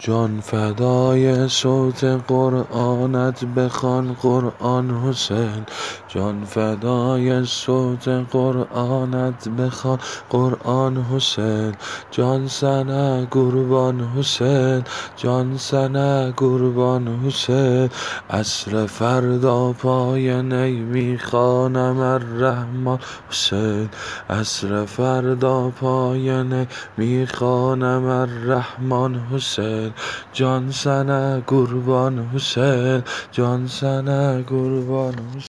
جان فدای صوت قرآنت بخوان قرآن حسین. جان فدای صوت قرآنت بخوان قرآن حسین. جان سنه قربان حسین، جان سنه قربان حسین. عصر فردا پای نی میخوانم الرحمن حسین. عصر فردا پای نی میخوانم الرحمن حسین. جان سنه قربان حسین، جان سنه قربان حسین.